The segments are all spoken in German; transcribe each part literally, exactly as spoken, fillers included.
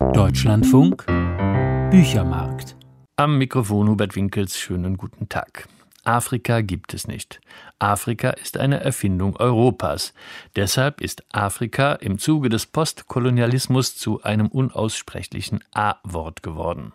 Deutschlandfunk Büchermarkt. Am Mikrofon Hubert Winkels, schönen guten Tag. Afrika gibt es nicht. Afrika ist eine Erfindung Europas. Deshalb ist Afrika im Zuge des Postkolonialismus zu einem unaussprechlichen A-Wort geworden.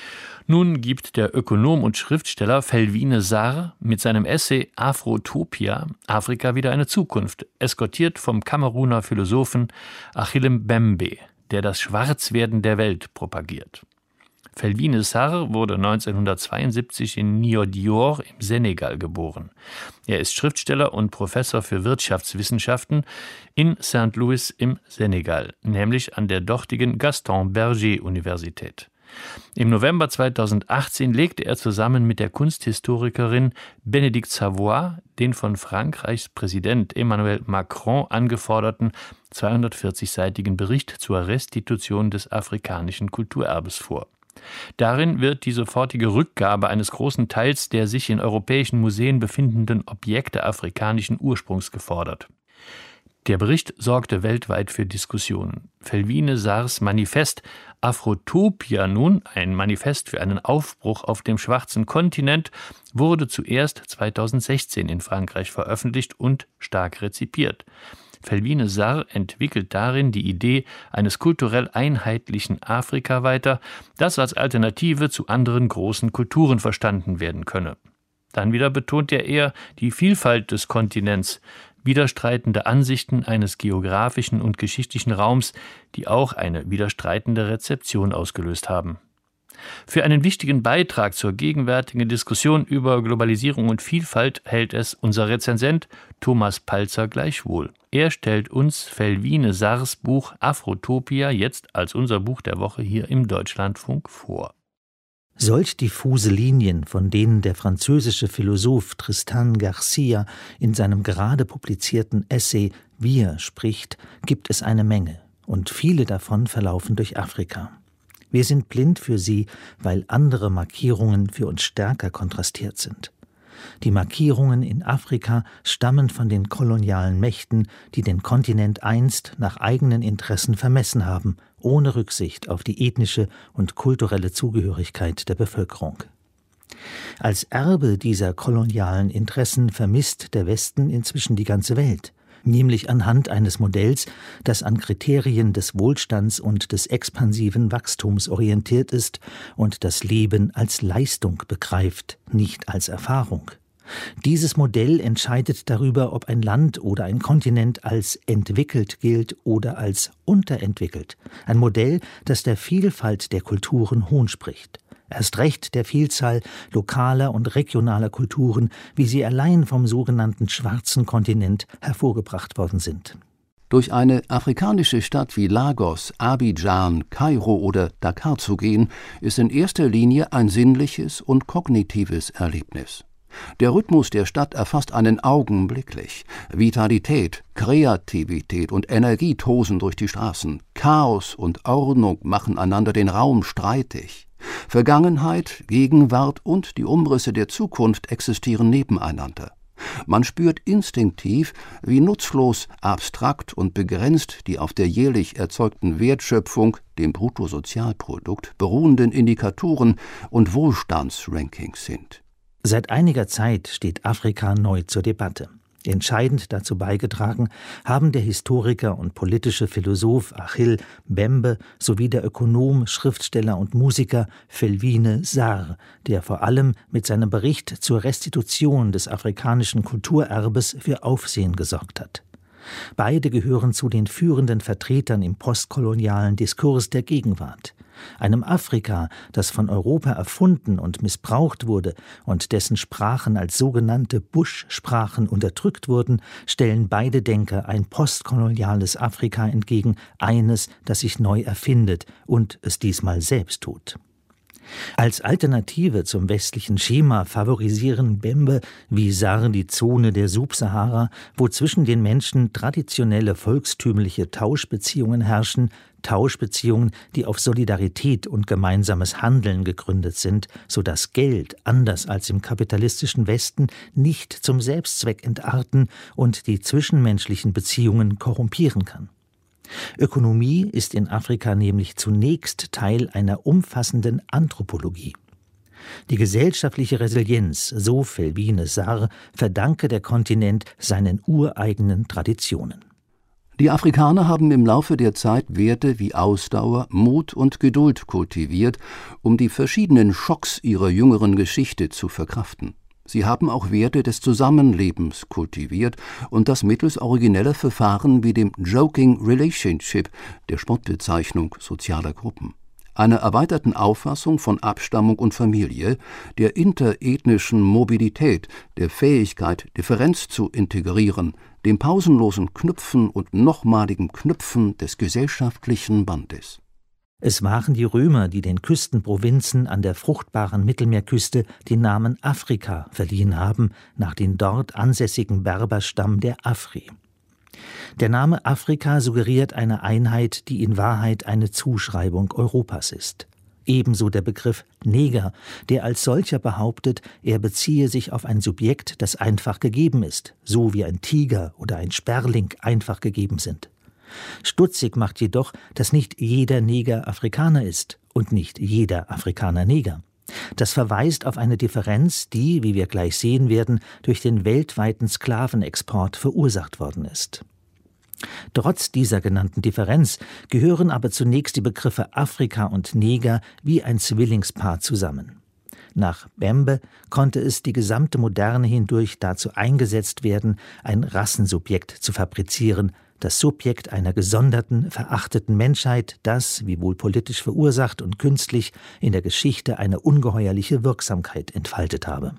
Nun gibt der Ökonom und Schriftsteller Felwine Sarr mit seinem Essay Afrotopia Afrika wieder eine Zukunft, eskortiert vom Kameruner Philosophen Achille Mbembe, der das Schwarzwerden der Welt propagiert. Felwine Sarr wurde neunzehnhundertzweiundsiebzig in Niodior im Senegal geboren. Er ist Schriftsteller und Professor für Wirtschaftswissenschaften in Saint Louis im Senegal, nämlich an der dortigen Gaston-Berger-Universität. Im November zweitausendachtzehn legte er zusammen mit der Kunsthistorikerin Bénédicte Savoy den von Frankreichs Präsident Emmanuel Macron angeforderten zweihundertvierzigseitigen Bericht zur Restitution des afrikanischen Kulturerbes vor. Darin wird die sofortige Rückgabe eines großen Teils der sich in europäischen Museen befindenden Objekte afrikanischen Ursprungs gefordert. Der Bericht sorgte weltweit für Diskussionen. Felwine Sarrs Manifest Afrotopia nun, ein Manifest für einen Aufbruch auf dem schwarzen Kontinent, wurde zuerst zweitausendsechzehn in Frankreich veröffentlicht und stark rezipiert. Felwine Sarr entwickelt darin die Idee eines kulturell einheitlichen Afrika weiter, das als Alternative zu anderen großen Kulturen verstanden werden könne. Dann wieder betont er eher die Vielfalt des Kontinents, widerstreitende Ansichten eines geografischen und geschichtlichen Raums, die auch eine widerstreitende Rezeption ausgelöst haben. Für einen wichtigen Beitrag zur gegenwärtigen Diskussion über Globalisierung und Vielfalt hält es unser Rezensent Thomas Palzer gleichwohl. Er stellt uns Felwine Sarrs Buch Afrotopia jetzt als unser Buch der Woche hier im Deutschlandfunk vor. Solch diffuse Linien, von denen der französische Philosoph Tristan Garcia in seinem gerade publizierten Essay Wir spricht, gibt es eine Menge, und viele davon verlaufen durch Afrika. Wir sind blind für sie, weil andere Markierungen für uns stärker kontrastiert sind. Die Markierungen in Afrika stammen von den kolonialen Mächten, die den Kontinent einst nach eigenen Interessen vermessen haben, ohne Rücksicht auf die ethnische und kulturelle Zugehörigkeit der Bevölkerung. Als Erbe dieser kolonialen Interessen vermisst der Westen inzwischen die ganze Welt, nämlich anhand eines Modells, das an Kriterien des Wohlstands und des expansiven Wachstums orientiert ist und das Leben als Leistung begreift, nicht als Erfahrung. Dieses Modell entscheidet darüber, ob ein Land oder ein Kontinent als entwickelt gilt oder als unterentwickelt. Ein Modell, das der Vielfalt der Kulturen Hohn spricht. Erst recht der Vielzahl lokaler und regionaler Kulturen, wie sie allein vom sogenannten schwarzen Kontinent hervorgebracht worden sind. Durch eine afrikanische Stadt wie Lagos, Abidjan, Kairo oder Dakar zu gehen, ist in erster Linie ein sinnliches und kognitives Erlebnis. Der Rhythmus der Stadt erfasst einen augenblicklich. Vitalität, Kreativität und Energie tosen durch die Straßen. Chaos und Ordnung machen einander den Raum streitig. Vergangenheit, Gegenwart und die Umrisse der Zukunft existieren nebeneinander. Man spürt instinktiv, wie nutzlos, abstrakt und begrenzt die auf der jährlich erzeugten Wertschöpfung, dem Bruttosozialprodukt, beruhenden Indikatoren und Wohlstandsrankings sind. Seit einiger Zeit steht Afrika neu zur Debatte. Entscheidend dazu beigetragen haben der Historiker und politische Philosoph Achille Mbembe sowie der Ökonom, Schriftsteller und Musiker Felwine Sarr, der vor allem mit seinem Bericht zur Restitution des afrikanischen Kulturerbes für Aufsehen gesorgt hat. Beide gehören zu den führenden Vertretern im postkolonialen Diskurs der Gegenwart. Einem Afrika, das von Europa erfunden und missbraucht wurde und dessen Sprachen als sogenannte Buschsprachen unterdrückt wurden, stellen beide Denker ein postkoloniales Afrika entgegen, eines, das sich neu erfindet und es diesmal selbst tut. Als Alternative zum westlichen Schema favorisieren Mbembe wie Sarr die Zone der Subsahara, wo zwischen den Menschen traditionelle volkstümliche Tauschbeziehungen herrschen, Tauschbeziehungen, die auf Solidarität und gemeinsames Handeln gegründet sind, sodass Geld, anders als im kapitalistischen Westen, nicht zum Selbstzweck entarten und die zwischenmenschlichen Beziehungen korrumpieren kann. Ökonomie ist in Afrika nämlich zunächst Teil einer umfassenden Anthropologie. Die gesellschaftliche Resilienz, so Felwine Sarr, verdanke der Kontinent seinen ureigenen Traditionen. Die Afrikaner haben im Laufe der Zeit Werte wie Ausdauer, Mut und Geduld kultiviert, um die verschiedenen Schocks ihrer jüngeren Geschichte zu verkraften. Sie haben auch Werte des Zusammenlebens kultiviert und das mittels origineller Verfahren wie dem Joking Relationship, der Spottbezeichnung sozialer Gruppen, einer erweiterten Auffassung von Abstammung und Familie, der interethnischen Mobilität, der Fähigkeit, Differenz zu integrieren, dem pausenlosen Knüpfen und nochmaligen Knüpfen des gesellschaftlichen Bandes. Es waren die Römer, die den Küstenprovinzen an der fruchtbaren Mittelmeerküste den Namen Afrika verliehen haben, nach dem dort ansässigen Berberstamm der Afri. Der Name Afrika suggeriert eine Einheit, die in Wahrheit eine Zuschreibung Europas ist. Ebenso der Begriff Neger, der als solcher behauptet, er beziehe sich auf ein Subjekt, das einfach gegeben ist, so wie ein Tiger oder ein Sperling einfach gegeben sind. Stutzig macht jedoch, dass nicht jeder Neger Afrikaner ist und nicht jeder Afrikaner Neger. Das verweist auf eine Differenz, die, wie wir gleich sehen werden, durch den weltweiten Sklavenexport verursacht worden ist. Trotz dieser genannten Differenz gehören aber zunächst die Begriffe Afrika und Neger wie ein Zwillingspaar zusammen. Nach Bembe konnte es die gesamte Moderne hindurch dazu eingesetzt werden, ein Rassensubjekt zu fabrizieren, das Subjekt einer gesonderten, verachteten Menschheit, das, wie wohl politisch verursacht und künstlich, in der Geschichte eine ungeheuerliche Wirksamkeit entfaltet habe.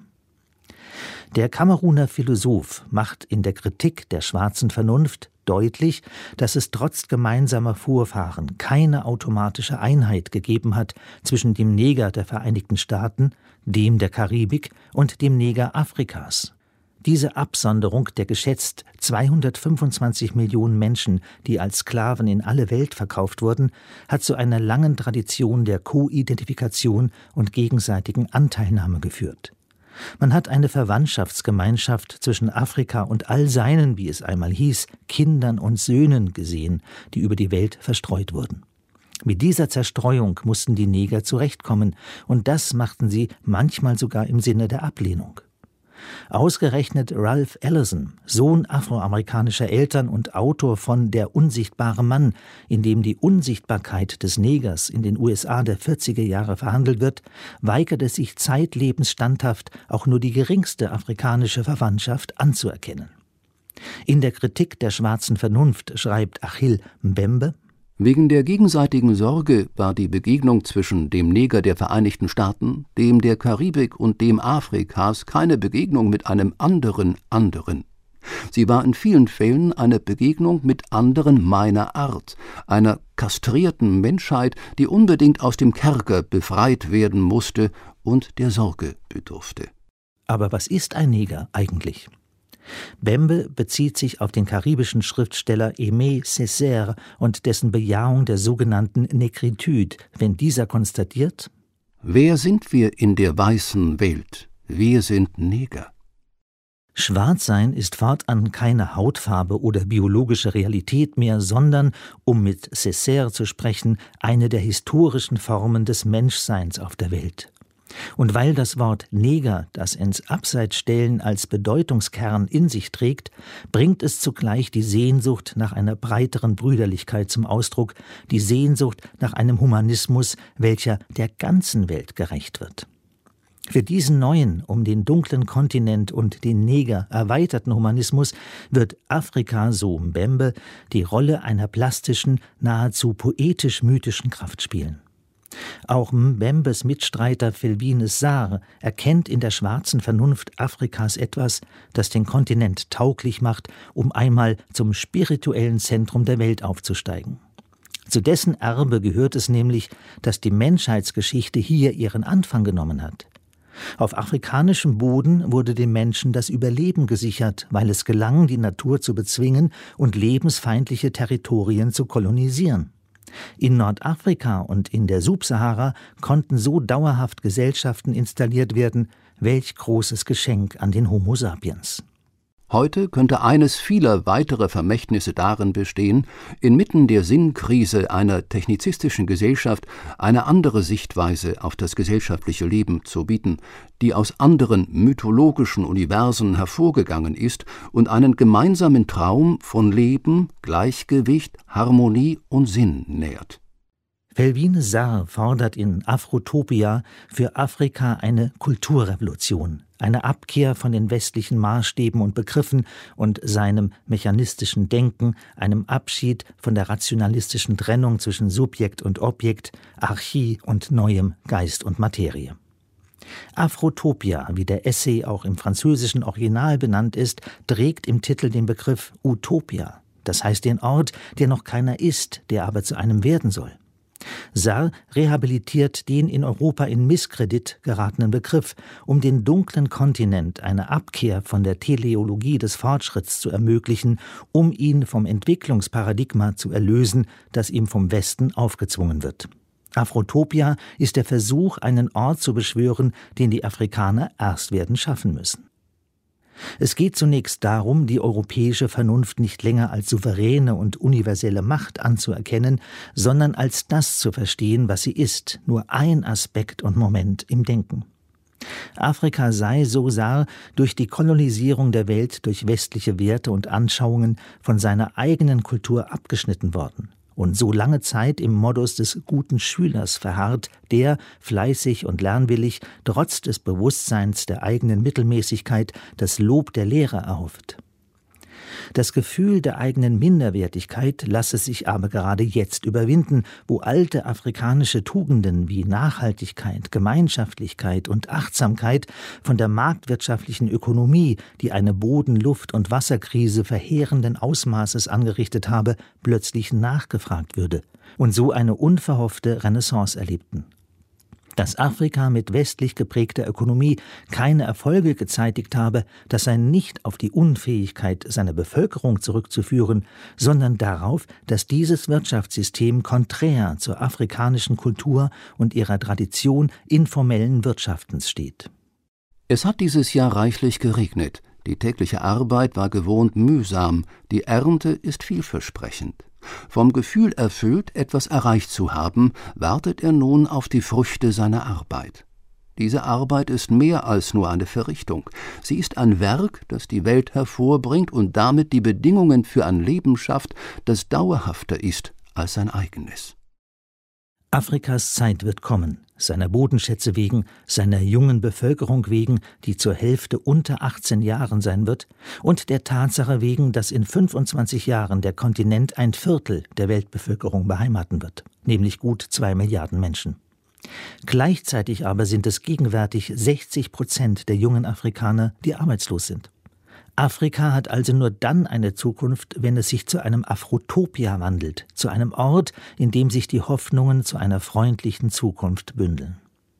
Der Kameruner Philosoph macht in der Kritik der schwarzen Vernunft deutlich, dass es trotz gemeinsamer Vorfahren keine automatische Einheit gegeben hat zwischen dem Neger der Vereinigten Staaten, dem der Karibik und dem Neger Afrikas. Diese Absonderung der geschätzt zweihundertfünfundzwanzig Millionen Menschen, die als Sklaven in alle Welt verkauft wurden, hat zu einer langen Tradition der Co-Identifikation und gegenseitigen Anteilnahme geführt. Man hat eine Verwandtschaftsgemeinschaft zwischen Afrika und all seinen, wie es einmal hieß, Kindern und Söhnen gesehen, die über die Welt verstreut wurden. Mit dieser Zerstreuung mussten die Neger zurechtkommen, und das machten sie manchmal sogar im Sinne der Ablehnung. Ausgerechnet Ralph Ellison, Sohn afroamerikanischer Eltern und Autor von Der unsichtbare Mann, in dem die Unsichtbarkeit des Negers in den U S A der vierziger Jahre verhandelt wird, weigerte sich zeitlebens standhaft, auch nur die geringste afrikanische Verwandtschaft anzuerkennen. In der Kritik der schwarzen Vernunft schreibt Achille Mbembe: Wegen der gegenseitigen Sorge war die Begegnung zwischen dem Neger der Vereinigten Staaten, dem der Karibik und dem Afrikas keine Begegnung mit einem anderen anderen. Sie war in vielen Fällen eine Begegnung mit anderen meiner Art, einer kastrierten Menschheit, die unbedingt aus dem Kerker befreit werden musste und der Sorge bedurfte. Aber was ist ein Neger eigentlich? Bembe bezieht sich auf den karibischen Schriftsteller Aimé Césaire und dessen Bejahung der sogenannten Negritude, wenn dieser konstatiert: Wer sind wir in der weißen Welt? Wir sind Neger. Schwarzsein ist fortan keine Hautfarbe oder biologische Realität mehr, sondern, um mit Césaire zu sprechen, eine der historischen Formen des Menschseins auf der Welt. Und weil das Wort Neger das ins Abseitsstellen als Bedeutungskern in sich trägt, bringt es zugleich die Sehnsucht nach einer breiteren Brüderlichkeit zum Ausdruck, die Sehnsucht nach einem Humanismus, welcher der ganzen Welt gerecht wird. Für diesen neuen, um den dunklen Kontinent und den Neger erweiterten Humanismus wird Afrika, so Mbembe, die Rolle einer plastischen, nahezu poetisch-mythischen Kraft spielen. Auch Mbembes Mitstreiter Felwine Sarr erkennt in der schwarzen Vernunft Afrikas etwas, das den Kontinent tauglich macht, um einmal zum spirituellen Zentrum der Welt aufzusteigen. Zu dessen Erbe gehört es nämlich, dass die Menschheitsgeschichte hier ihren Anfang genommen hat. Auf afrikanischem Boden wurde dem Menschen das Überleben gesichert, weil es gelang, die Natur zu bezwingen und lebensfeindliche Territorien zu kolonisieren. In Nordafrika und in der Subsahara konnten so dauerhaft Gesellschaften installiert werden, welch großes Geschenk an den Homo sapiens. Heute könnte eines vieler weiterer Vermächtnisse darin bestehen, inmitten der Sinnkrise einer technizistischen Gesellschaft eine andere Sichtweise auf das gesellschaftliche Leben zu bieten, die aus anderen mythologischen Universen hervorgegangen ist und einen gemeinsamen Traum von Leben, Gleichgewicht, Harmonie und Sinn nährt. Felwine Sarr fordert in Afrotopia für Afrika eine Kulturrevolution, eine Abkehr von den westlichen Maßstäben und Begriffen und seinem mechanistischen Denken, einem Abschied von der rationalistischen Trennung zwischen Subjekt und Objekt, Archie und neuem Geist und Materie. Afrotopia, wie der Essay auch im französischen Original benannt ist, trägt im Titel den Begriff Utopia, das heißt den Ort, der noch keiner ist, der aber zu einem werden soll. Sarr rehabilitiert den in Europa in Misskredit geratenen Begriff, um den dunklen Kontinent eine Abkehr von der Teleologie des Fortschritts zu ermöglichen, um ihn vom Entwicklungsparadigma zu erlösen, das ihm vom Westen aufgezwungen wird. Afrotopia ist der Versuch, einen Ort zu beschwören, den die Afrikaner erst werden schaffen müssen. Es geht zunächst darum, die europäische Vernunft nicht länger als souveräne und universelle Macht anzuerkennen, sondern als das zu verstehen, was sie ist, nur ein Aspekt und Moment im Denken. Afrika sei, so Sarr, durch die Kolonisierung der Welt durch westliche Werte und Anschauungen von seiner eigenen Kultur abgeschnitten worden und so lange Zeit im Modus des guten Schülers verharrt, der, fleißig und lernwillig, trotz des Bewusstseins der eigenen Mittelmäßigkeit das Lob der Lehrer erhofft. Das Gefühl der eigenen Minderwertigkeit lasse sich aber gerade jetzt überwinden, wo alte afrikanische Tugenden wie Nachhaltigkeit, Gemeinschaftlichkeit und Achtsamkeit von der marktwirtschaftlichen Ökonomie, die eine Boden-, Luft- und Wasserkrise verheerenden Ausmaßes angerichtet habe, plötzlich nachgefragt würde und so eine unverhoffte Renaissance erlebten. Dass Afrika mit westlich geprägter Ökonomie keine Erfolge gezeitigt habe, das sei nicht auf die Unfähigkeit seiner Bevölkerung zurückzuführen, sondern darauf, dass dieses Wirtschaftssystem konträr zur afrikanischen Kultur und ihrer Tradition informellen Wirtschaftens steht. Es hat dieses Jahr reichlich geregnet. Die tägliche Arbeit war gewohnt mühsam, die Ernte ist vielversprechend. Vom Gefühl erfüllt, etwas erreicht zu haben, wartet er nun auf die Früchte seiner Arbeit. Diese Arbeit ist mehr als nur eine Verrichtung. Sie ist ein Werk, das die Welt hervorbringt und damit die Bedingungen für ein Leben schafft, das dauerhafter ist als sein eigenes. Afrikas Zeit wird kommen, seiner Bodenschätze wegen, seiner jungen Bevölkerung wegen, die zur Hälfte unter achtzehn Jahren sein wird, und der Tatsache wegen, dass in fünfundzwanzig Jahren der Kontinent ein Viertel der Weltbevölkerung beheimaten wird, nämlich gut zwei Milliarden Menschen. Gleichzeitig aber sind es gegenwärtig sechzig Prozent der jungen Afrikaner, die arbeitslos sind. Afrika hat also nur dann eine Zukunft, wenn es sich zu einem Afrotopia wandelt, zu einem Ort, in dem sich die Hoffnungen zu einer freundlichen Zukunft bündeln.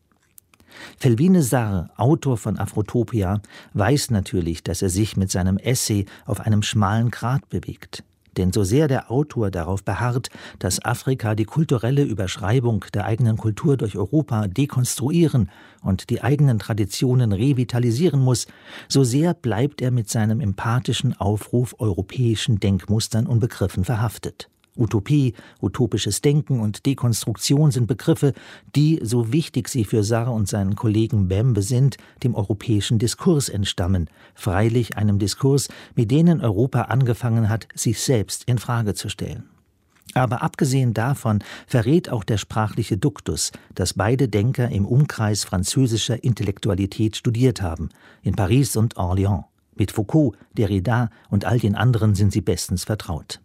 Felwine Sarr, Autor von Afrotopia, weiß natürlich, dass er sich mit seinem Essay auf einem schmalen Grat bewegt. Denn so sehr der Autor darauf beharrt, dass Afrika die kulturelle Überschreibung der eigenen Kultur durch Europa dekonstruieren und die eigenen Traditionen revitalisieren muss, so sehr bleibt er mit seinem empathischen Aufruf europäischen Denkmustern und Begriffen verhaftet. Utopie, utopisches Denken und Dekonstruktion sind Begriffe, die, so wichtig sie für Sarr und seinen Kollegen Bembe sind, dem europäischen Diskurs entstammen, freilich einem Diskurs, mit denen Europa angefangen hat, sich selbst in Frage zu stellen. Aber abgesehen davon verrät auch der sprachliche Duktus, dass beide Denker im Umkreis französischer Intellektualität studiert haben, in Paris und Orléans. Mit Foucault, Derrida und all den anderen sind sie bestens vertraut.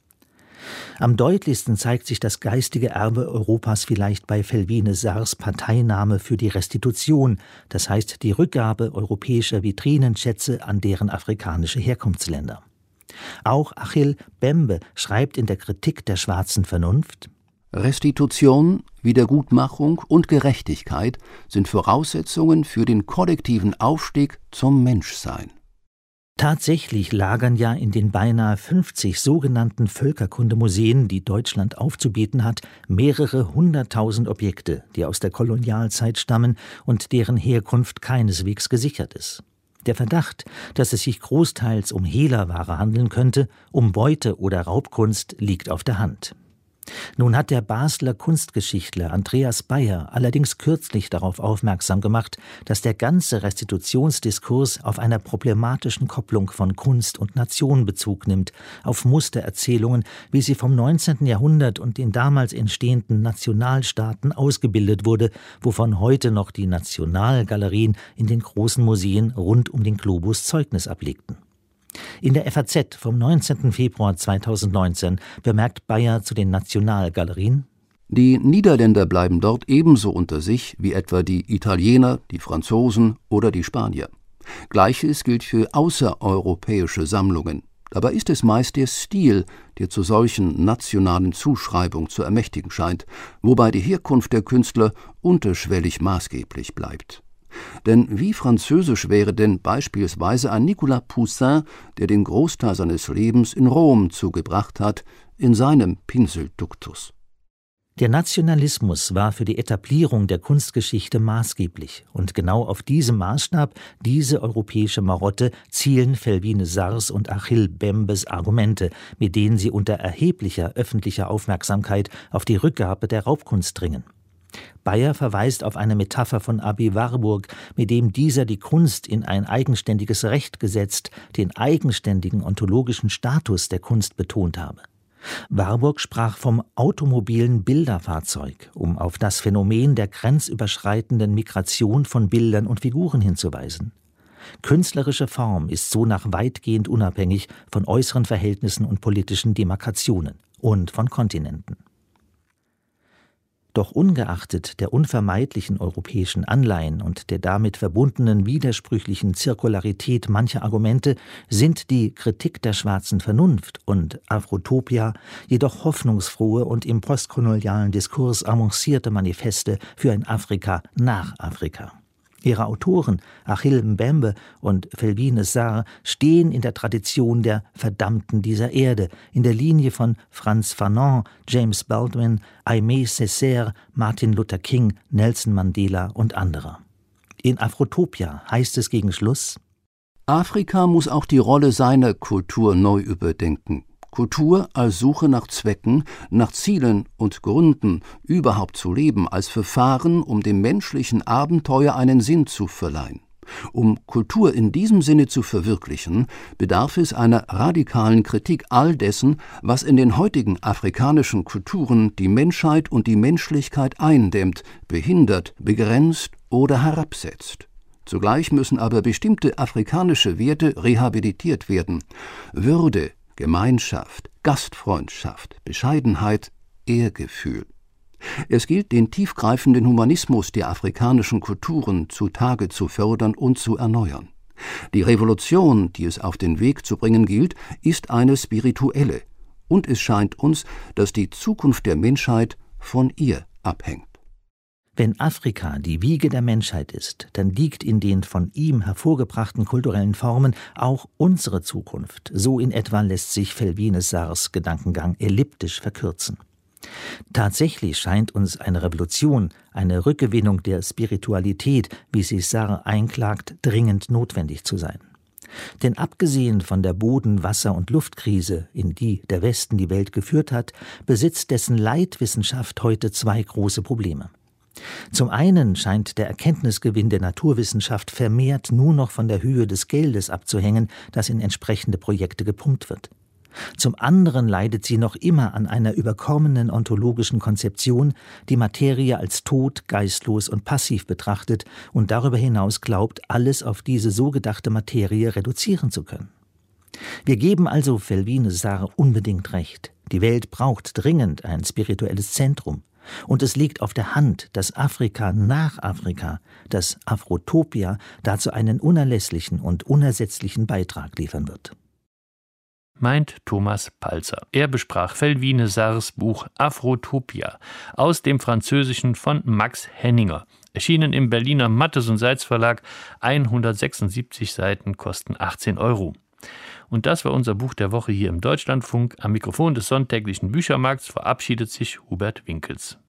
Am deutlichsten zeigt sich das geistige Erbe Europas vielleicht bei Felwine Sarrs Parteinahme für die Restitution, das heißt die Rückgabe europäischer Vitrinenschätze an deren afrikanische Herkunftsländer. Auch Achille Bembe schreibt in der Kritik der schwarzen Vernunft: Restitution, Wiedergutmachung und Gerechtigkeit sind Voraussetzungen für den kollektiven Aufstieg zum Menschsein. Tatsächlich lagern ja in den beinahe fünfzig sogenannten Völkerkundemuseen, die Deutschland aufzubieten hat, mehrere hunderttausend Objekte, die aus der Kolonialzeit stammen und deren Herkunft keineswegs gesichert ist. Der Verdacht, dass es sich großteils um Hehlerware handeln könnte, um Beute- oder Raubkunst, liegt auf der Hand. Nun hat der Basler Kunstgeschichtler Andreas Bayer allerdings kürzlich darauf aufmerksam gemacht, dass der ganze Restitutionsdiskurs auf einer problematischen Kopplung von Kunst und Nation Bezug nimmt, auf Mustererzählungen, wie sie vom neunzehnten Jahrhundert und den damals entstehenden Nationalstaaten ausgebildet wurde, wovon heute noch die Nationalgalerien in den großen Museen rund um den Globus Zeugnis ablegten. In der F A Z vom neunzehnten Februar zweitausendneunzehn bemerkt Bayer zu den Nationalgalerien: Die Niederländer bleiben dort ebenso unter sich wie etwa die Italiener, die Franzosen oder die Spanier. Gleiches gilt für außereuropäische Sammlungen. Dabei ist es meist der Stil, der zu solchen nationalen Zuschreibungen zu ermächtigen scheint, wobei die Herkunft der Künstler unterschwellig maßgeblich bleibt. Denn wie französisch wäre denn beispielsweise ein Nicolas Poussin, der den Großteil seines Lebens in Rom zugebracht hat, in seinem Pinselduktus? Der Nationalismus war für die Etablierung der Kunstgeschichte maßgeblich, und genau auf diesem Maßstab, diese europäische Marotte, zielen Felwine Sarrs und Achille Mbembes Argumente, mit denen sie unter erheblicher öffentlicher Aufmerksamkeit auf die Rückgabe der Raubkunst dringen. Bayer verweist auf eine Metapher von Aby Warburg, mit dem dieser die Kunst in ein eigenständiges Recht gesetzt, den eigenständigen ontologischen Status der Kunst betont habe. Warburg sprach vom automobilen Bilderfahrzeug, um auf das Phänomen der grenzüberschreitenden Migration von Bildern und Figuren hinzuweisen. Künstlerische Form ist so nach weitgehend unabhängig von äußeren Verhältnissen und politischen Demarkationen und von Kontinenten. Doch ungeachtet der unvermeidlichen europäischen Anleihen und der damit verbundenen widersprüchlichen Zirkularität mancher Argumente sind die Kritik der schwarzen Vernunft und Afrotopia jedoch hoffnungsfrohe und im postkolonialen Diskurs avancierte Manifeste für ein Afrika nach Afrika. Ihre Autoren, Achille Mbembe und Felwine Sarr, stehen in der Tradition der Verdammten dieser Erde, in der Linie von Frantz Fanon, James Baldwin, Aimé Césaire, Martin Luther King, Nelson Mandela und anderer. In Afrotopia heißt es gegen Schluss: Afrika muss auch die Rolle seiner Kultur neu überdenken. Kultur als Suche nach Zwecken, nach Zielen und Gründen, überhaupt zu leben, als Verfahren, um dem menschlichen Abenteuer einen Sinn zu verleihen. Um Kultur in diesem Sinne zu verwirklichen, bedarf es einer radikalen Kritik all dessen, was in den heutigen afrikanischen Kulturen die Menschheit und die Menschlichkeit eindämmt, behindert, begrenzt oder herabsetzt. Zugleich müssen aber bestimmte afrikanische Werte rehabilitiert werden: Würde, Gemeinschaft, Gastfreundschaft, Bescheidenheit, Ehrgefühl. Es gilt, den tiefgreifenden Humanismus der afrikanischen Kulturen zutage zu fördern und zu erneuern. Die Revolution, die es auf den Weg zu bringen gilt, ist eine spirituelle, und es scheint uns, dass die Zukunft der Menschheit von ihr abhängt. Wenn Afrika die Wiege der Menschheit ist, dann liegt in den von ihm hervorgebrachten kulturellen Formen auch unsere Zukunft. So in etwa lässt sich Felwine Sarrs Gedankengang elliptisch verkürzen. Tatsächlich scheint uns eine Revolution, eine Rückgewinnung der Spiritualität, wie sie Sarr einklagt, dringend notwendig zu sein. Denn abgesehen von der Boden-, Wasser- und Luftkrise, in die der Westen die Welt geführt hat, besitzt dessen Leitwissenschaft heute zwei große Probleme. Zum einen scheint der Erkenntnisgewinn der Naturwissenschaft vermehrt nur noch von der Höhe des Geldes abzuhängen, das in entsprechende Projekte gepumpt wird. Zum anderen leidet sie noch immer an einer überkommenen ontologischen Konzeption, die Materie als tot, geistlos und passiv betrachtet und darüber hinaus glaubt, alles auf diese so gedachte Materie reduzieren zu können. Wir geben also Felwine Sarr unbedingt recht. Die Welt braucht dringend ein spirituelles Zentrum. Und es liegt auf der Hand, dass Afrika nach Afrika, das Afrotopia, dazu einen unerlässlichen und unersetzlichen Beitrag liefern wird. Meint Thomas Palzer. Er besprach Felwine Sarrs Buch Afrotopia aus dem Französischen von Max Henninger. Erschienen im Berliner Mattes und Seitz Verlag, hundertsechsundsiebzig Seiten, kosten achtzehn Euro. Und das war unser Buch der Woche hier im Deutschlandfunk. Am Mikrofon des sonntäglichen Büchermarkts verabschiedet sich Hubert Winkels.